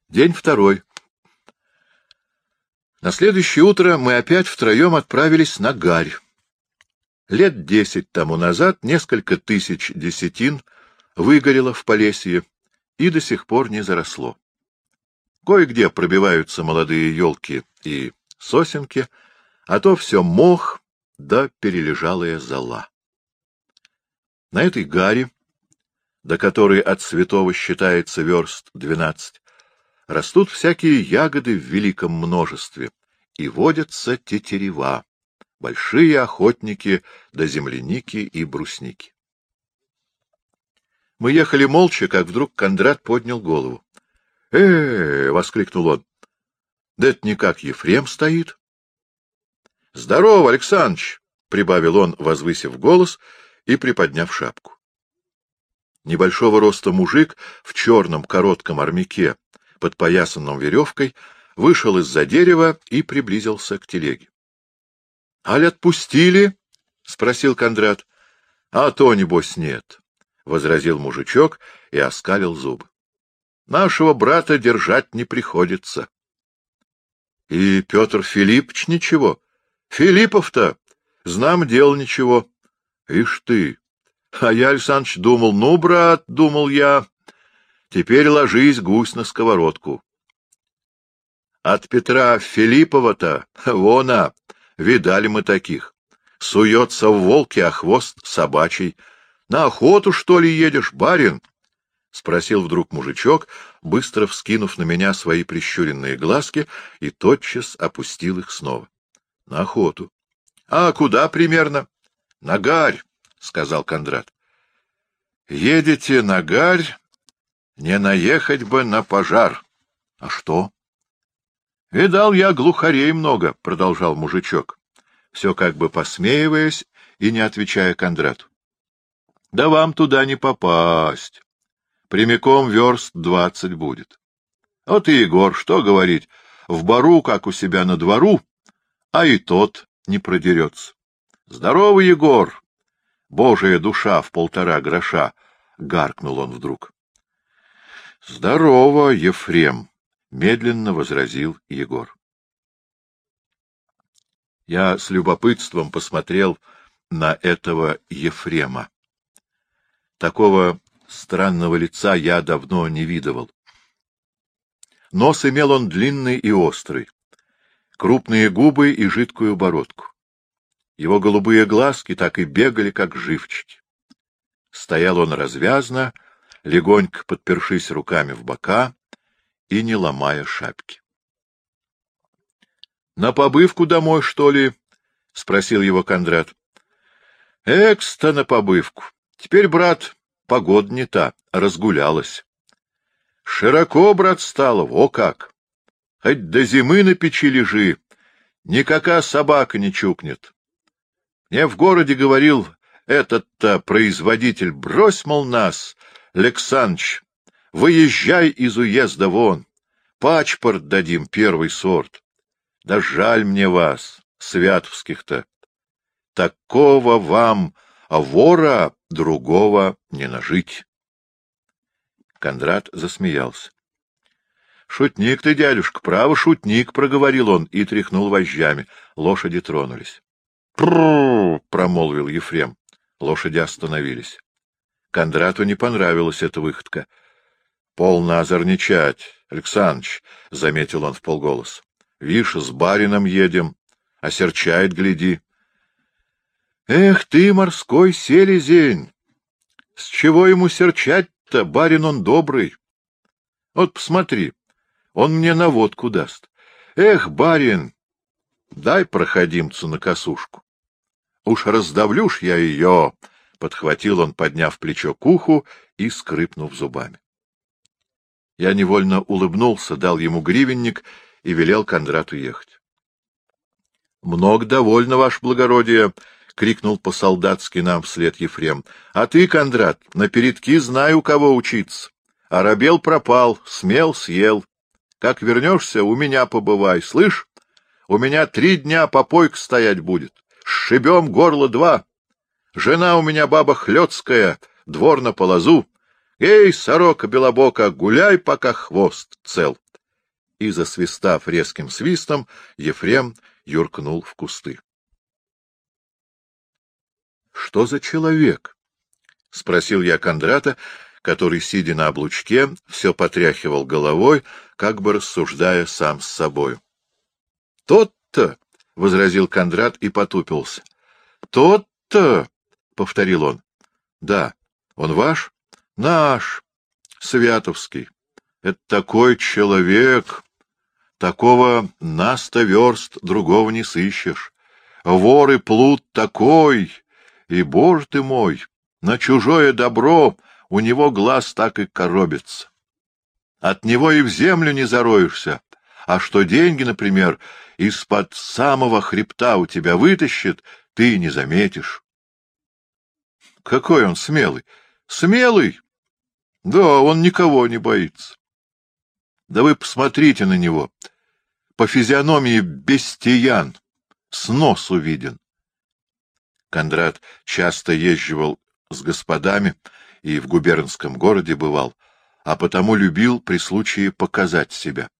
День второй. На следующее утро мы опять втроем отправились на Гарь. Лет 10 тому назад несколько тысяч десятин выгорело в Полесье и до сих пор не заросло. Кое-где пробиваются молодые елки и сосенки, а то все мох да перележалая зола. На этой Гаре, до которой от Святого считается верст 12, растут всякие ягоды в великом множестве, и водятся тетерева, большие охотники до земляники и брусники. Мы ехали молча, как вдруг Кондрат поднял голову. Воскликнул он. Да это никак Ефрем стоит. — Здорово, Александрович! — прибавил он, возвысив голос и приподняв шапку. Небольшого роста мужик в черном коротком армяке, подпоясанном веревкой, вышел из-за дерева и приблизился к телеге. — Аль отпустили? — спросил Кондрат. — А то, небось, нет, — возразил мужичок и оскалил зубы. — Нашего брата держать не приходится. — И Петр Филиппович ничего? — Филиппов-то, знам дел ничего. — Ишь ты! А я, Александрович, думал, ну, брат, думал я, теперь ложись, гусь, на сковородку. От Петра Филиппова-то, вон, видали мы таких. Суется в волке, а хвост собачий. На охоту, что ли, едешь, барин? — спросил вдруг мужичок, быстро вскинув на меня свои прищуренные глазки, и тотчас опустил их снова. — На охоту. — А куда примерно? — На Гарь, — сказал Кондрат. — Едете на Гарь, не наехать бы на пожар. — А что? — Видал я глухарей много, — продолжал мужичок, все как бы посмеиваясь и не отвечая Кондрату. — Да вам туда не попасть. Прямиком верст 20 будет. Вот и Егор, что говорить, в бару, как у себя на двору, а и тот не продерется. — Здорово, Егор! Божия душа в 1,5 гроша! — гаркнул он вдруг. — Здорово, Ефрем! — медленно возразил Егор. Я с любопытством посмотрел на этого Ефрема. Такого странного лица я давно не видывал. Нос имел он длинный и острый, крупные губы и жидкую бородку. Его голубые глазки так и бегали, как живчики. Стоял он развязно, легонько подпершись руками в бока и не ломая шапки. — На побывку домой, что ли? — спросил его Кондрат. — Экс-то на побывку. Теперь, брат, погода не та, разгулялась. Широко, брат, стало, во как! Хоть до зимы на печи лежи, никакая собака не чукнет. Мне в городе говорил этот-то производитель, брось, мол, нас, Александрович, выезжай из уезда вон, пачпорт дадим первый сорт. Да жаль мне вас, святовских-то. Такого вам, вора, другого не нажить. Кондрат засмеялся. — Шутник ты, дядюшка, право шутник, — проговорил он и тряхнул вожжами. Лошади тронулись. — Прррр! — промолвил Ефрем. Лошади остановились. Кондрату не понравилась эта выходка. — Полно озорничать, Александрович, — заметил он вполголоса. — Вишь, с барином едем, осерчает, гляди. — Эх ты, морской селезень! С чего ему серчать-то, барин он добрый? Вот посмотри, он мне на водку даст. Эх, барин, дай проходимцу на косушку. Уж раздавлю ж я ее, — подхватил он, подняв плечо к уху и скрипнув зубами. Я невольно улыбнулся, дал ему гривенник и велел Кондрату ехать. — Много довольно, ваше благородие, — крикнул по-солдатски нам вслед Ефрем. — А ты, Кондрат, напередки знай, у кого учиться. Оробел пропал, смел съел. Как вернешься, у меня побывай, слышь? У меня 3 дня попойка стоять будет. Сшибем горло 2. Жена у меня баба хлёцкая, двор на полозу. Эй, сорока белобока, гуляй, пока хвост цел. и, засвистав резким свистом, Ефрем юркнул в кусты. — Что за человек? — спросил я Кондрата, который, сидя на облучке, все потряхивал головой, как бы рассуждая сам с собою. — Тот-то! — возразил Кондрат и потупился. — Тот-то! — повторил он. — Да. Он ваш? — Наш. Святовский. Это такой человек. Такого на 100 верст другого не сыщешь. Вор и плут такой. И, боже ты мой, на чужое добро у него глаз так и коробится. От него и в землю не зароешься. А что деньги, например, из-под самого хребта у тебя вытащит, ты не заметишь. Какой он смелый! Смелый! Да, он никого не боится. Да вы посмотрите на него. По физиономии бестиян, с носу виден. Кондрат часто езживал с господами и в губернском городе бывал, а потому любил при случае показать себя.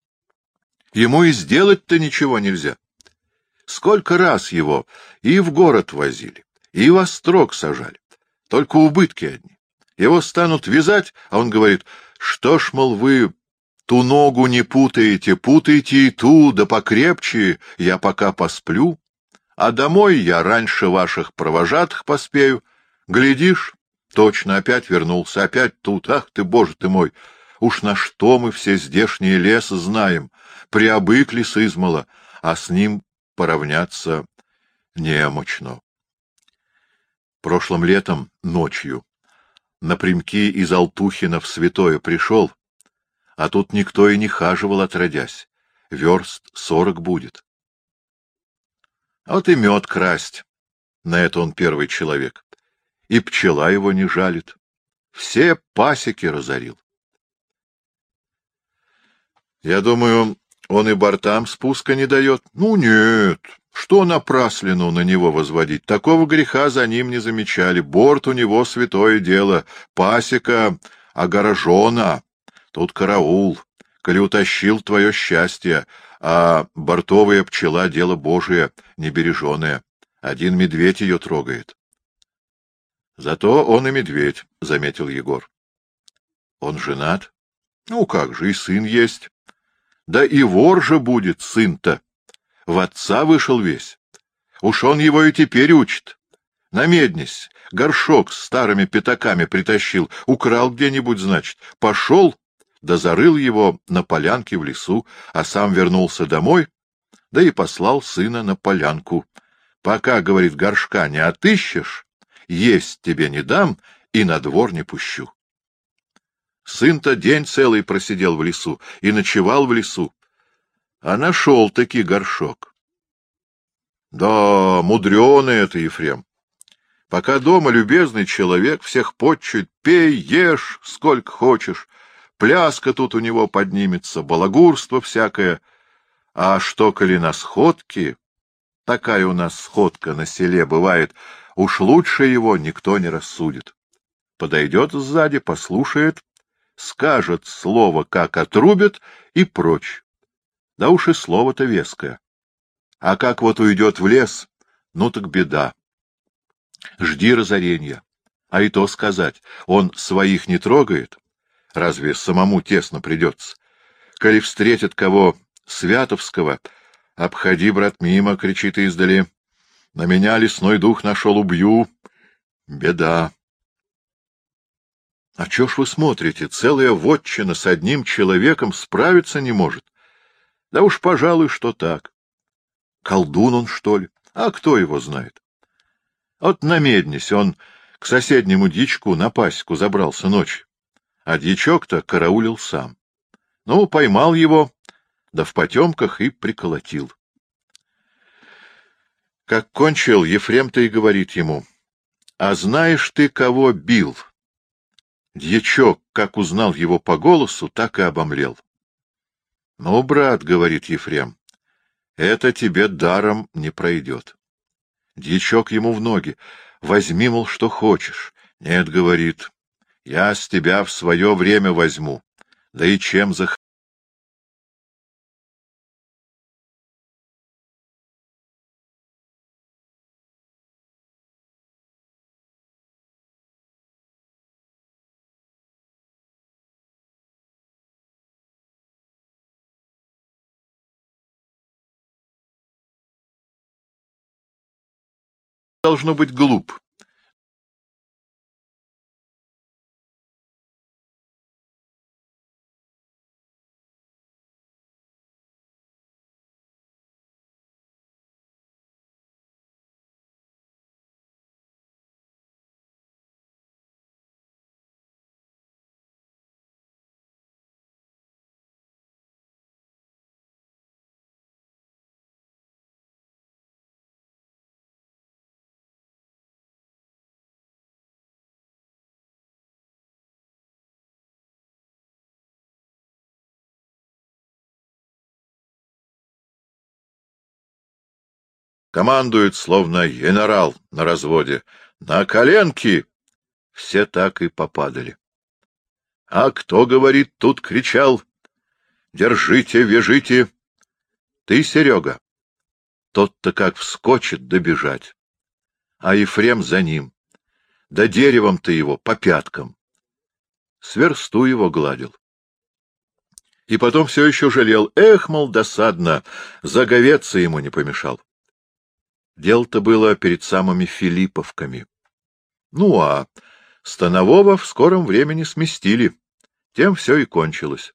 Ему и сделать-то ничего нельзя. Сколько раз его и в город возили, и в острог сажали, только убытки одни. Его станут вязать, а он говорит: что ж, мол, вы ту ногу не путаете, путаете и ту, да покрепче, я пока посплю, а домой я раньше ваших провожатых поспею. Глядишь, точно опять вернулся, опять тут. Ах ты, боже ты мой! Уж на что мы все здешние леса знаем, приобыкли сызмала, а с ним поравняться немощно. Прошлым летом, ночью, напрямки из Алтухина в Святое пришел, а тут никто и не хаживал отродясь. Верст 40 будет. Вот и мед красть. На это он первый человек. И пчела его не жалит. Все пасеки разорил. Я думаю, он и бортам спуска не дает. Ну, нет. Что напраслину на него возводить? Такого греха за ним не замечали. Борт у него святое дело. Пасека огорожена. Тут караул. Коли утащил твое счастье, а бортовая пчела — дело Божие, небереженое. Один медведь ее трогает. Зато он и медведь, — заметил Егор. Он женат? Ну, как же, и сын есть. Да и вор же будет сын-то. В отца вышел весь. Уж он его и теперь учит. На меднись горшок с старыми пятаками притащил, украл где-нибудь, значит. Пошел, да зарыл его на полянке в лесу, а сам вернулся домой, да и послал сына на полянку. Пока, говорит, горшка не отыщешь, есть тебе не дам и на двор не пущу. Сын-то день целый просидел в лесу и ночевал в лесу, а нашел-таки горшок. Да, мудреный это, Ефрем. Пока дома любезный человек, всех подчует, пей, ешь, сколько хочешь, пляска тут у него поднимется, балагурство всякое. А что, коли на сходке, такая у нас сходка на селе бывает, уж лучше его никто не рассудит. Подойдет сзади, послушает, скажет слово, как отрубят, и прочь. Да уж и слово-то веское. А как вот уйдет в лес, ну так беда. Жди разоренья. А и то сказать, он своих не трогает. Разве самому тесно придется? Коли встретит кого святовского, обходи, брат, мимо, кричит издали. На меня лесной дух нашел, убью. Беда. А чё ж вы смотрите? Целая вотчина с одним человеком справиться не может. Да уж, пожалуй, что так. Колдун он, что ли? А кто его знает? Вот на меднись он к соседнему дичку на пасеку забрался ночью, а дичок-то караулил сам. Ну, поймал его, да в потемках и приколотил. Как кончил, Ефрем-то и говорит ему: а знаешь ты, кого бил? Дьячок, как узнал его по голосу, так и обомлел. — Ну, брат, — говорит Ефрем, — это тебе даром не пройдет. Дьячок ему в ноги: возьми, мол, что хочешь. Нет, — говорит, — я с тебя в свое время возьму, да и чем захочу. должно быть глуп. Командует, словно генерал на разводе. На коленки! Все так и попадали. А кто, говорит, тут кричал? Держите, вяжите! Ты, Серега. Тот-то как вскочит добежать. А Ефрем за ним. Да деревом-то его по пяткам. С версту его гладил. И потом все еще жалел. Эх, мол, досадно, заговеться ему не помешал. Дело-то было перед самыми Филипповками. Ну, а Станового в скором времени сместили. Тем все и кончилось.